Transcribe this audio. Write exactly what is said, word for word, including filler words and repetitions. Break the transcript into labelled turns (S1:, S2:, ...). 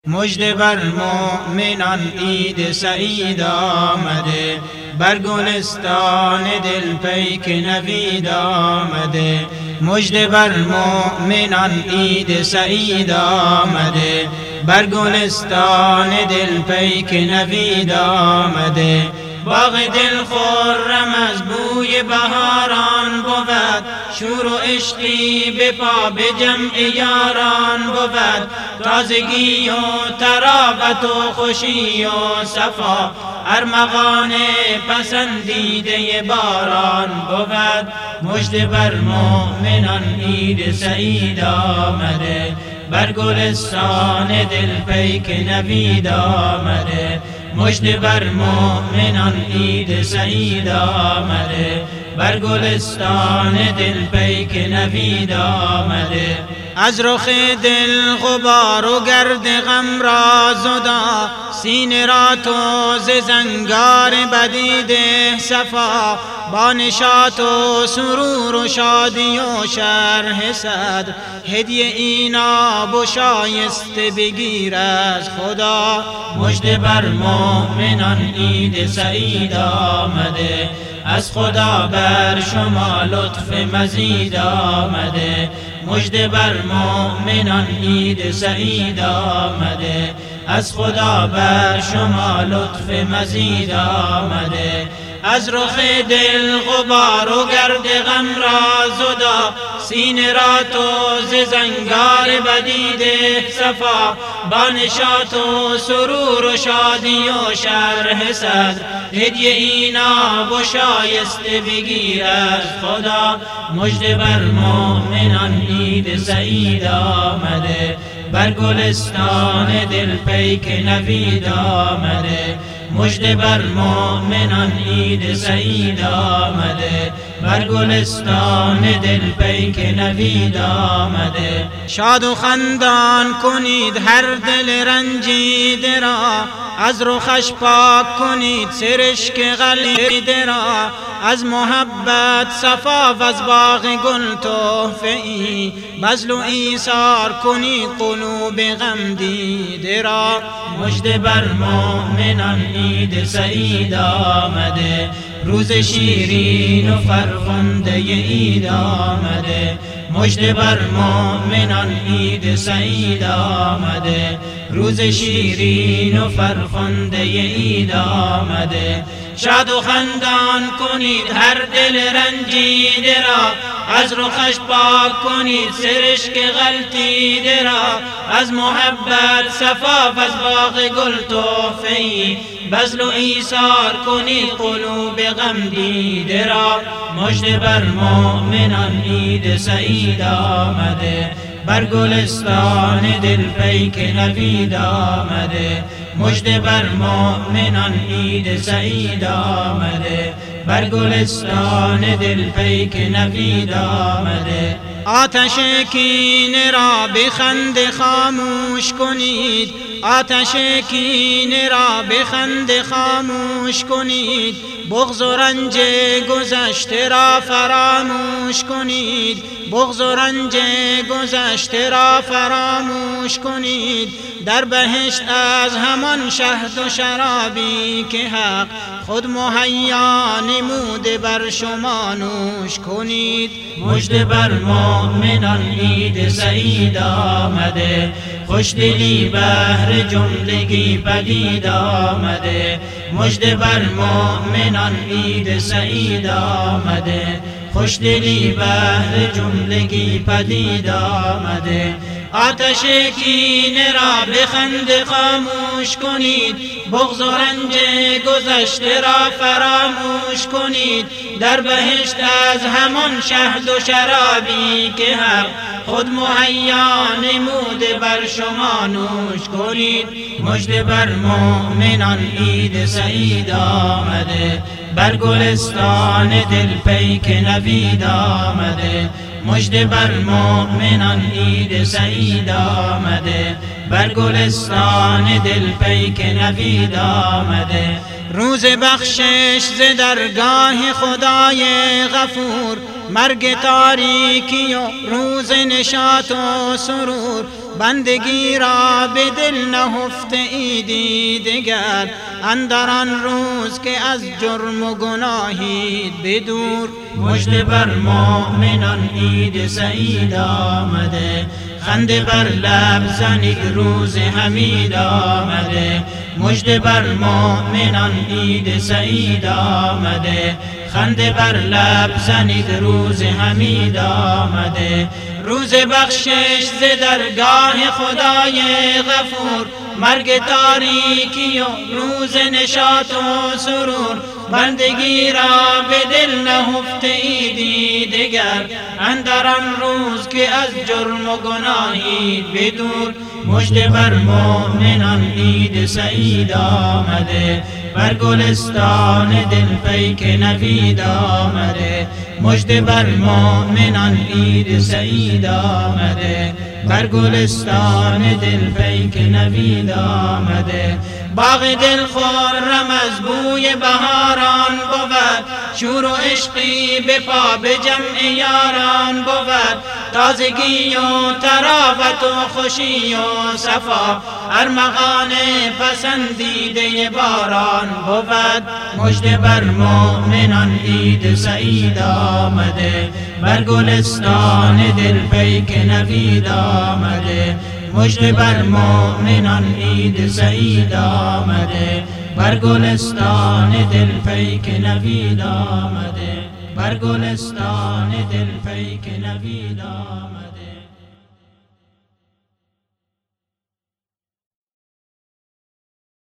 S1: مژده بر مؤمنان عید سعید آمده، بر گلستان دل پیک نوید آمده. مژده بر مؤمنان عید سعید آمده، بر گلستان دل پیک نوید آمده. باغ دل خرم از بوی بهاران بود، شور و عشقی به پا به جمع یاران بود. تازگی و تراوت و خوشی و صفا، ارمغان پسندیده باران بود. مژده بر مؤمنان عید سعید آمده، بر گلستان دل پیک نوید آمده. مژده بر مؤمنان عید سعید آمده، بر گلستان دل پیک نوید آمده. از رخ دل غبار و گرد غم را زدا، سینه را تو ز زنگار بدیده صفا. با نشاط و سرور و شادی و شرح صدر، هدیه ایناب و شایسته بگیر از خدا. مژده بر مؤمنان عید سعید آمده، از خدا بر شما لطف مزید آمده. مژده بر مؤمنان عید سعید آمده، از خدا بر شما لطف مزید آمده. از رخ دل غبار و گرد غم را زدا، سینه را تو ز زنگار بدیده صفا. با نشاط و سرور و شادی و شرح صدر، هدیه ایناب و شایسته بگیر از خدا. مژده بر مؤمنان عید سعید آمده، بر گلستان دل پیک نوید آمده. مژده بر مؤمنان عید سعید آمده، بر گلستان دل پیک نوید آمده. شاد و خندان کنید هر دل رنجیده را، از رخش پاک کنید سرشک غلیده را. از محبت صفا و از باغ گل تحفه ای، بذل و ایثار کنید قلوب غم دیده را. مژده بر مؤمنان عید سعید آمده، روز شیرین و فرخنده عید آمده. مژده بر مؤمنان عید سعید آمده، روز شیرین و فرخنده عید آمده. شاد و خندان کنید هر دل رنجیده را، از رخش پاک کنید سرشک غلطیده را. از محبت صفا و از باغ گل تحفه ای، بذل و ایثار کنید قلوب غم دیده را. مژده بر مؤمنان عید سعید آمده، بر گلستان دل پیک نوید آمده. مژده بر مؤمنان عید سعید آمده، بر گلستان دل پیک نوید آمده. آتش کینه را به خنده خاموش کنید، آتش کینه را به خنده خاموش کنید. بغض و رنج گذشته را فراموش کنید، بغض و رنج گذشته را فراموش کنید. در بهشت از همان شهد و شرابی که حق خود مهیا نموده بر شما نوش کنید. مژده بر مؤمنان عید سعید آمده، خوشدلی بهر جملگی پدید آمده. مژده بر مؤمنان عید سعید آمده، خوشدلی بهر جملگی پدید آمده. آتش کینه را به خنده خاموش کنید، بغض و رنج گذشته را فراموش کنید. در بهشت از همان شهد و شرابی که حق خود مهیا نموده بر شما نوش کنید. مژده بر مؤمنان عید سعید آمده، بر گلستان دل پیک نوید آمده. مژده بر مؤمنان عید سعید آمده، بر گلستان دل پیک نوید آمده. روز بخشش ز درگاه خدای غفور، مرگ تاریکی و روز نشاط و سرور. بندگی را به دل نهفته ایدی دگر، اندر آن روز که از جرم و گناهید بدور. مژده بر مؤمنان عید سعید آمده، خنده بر لب زنید روز حمید آمده. مژده بر مؤمنان عید سعید آمده، خنده بر لب زنید روز حمید آمده. روز بخشش ز درگاه خدای غفور، مرگ تاریکی و روز نشاط و سرور. بندگی را به دل نهفته ایدی دگر، اندر آن روز که از جرم و گناهید بدور. مژده بر مؤمنان عید سعید آمده، بر گلستان دل پیک نوید آمده. مژده بر مؤمنان عید سعید آمده، بر گلستان دل پیک نوید آمده. باغ دل خرم از بوی بهاران بود، شور و عشقی به پا به جمع یاران بود. تازگی و طراوت و خوشی و صفا، ارمغان پسندیده باران بود. مژده بر مؤمنان عید سعید آمده، بر گلستان دل پیک نوید آمده. مژده بر مؤمنان عید سعید آمده، بر گلستان دل پیک نوید آمده. بر گلستان دل پیک نوید آمده.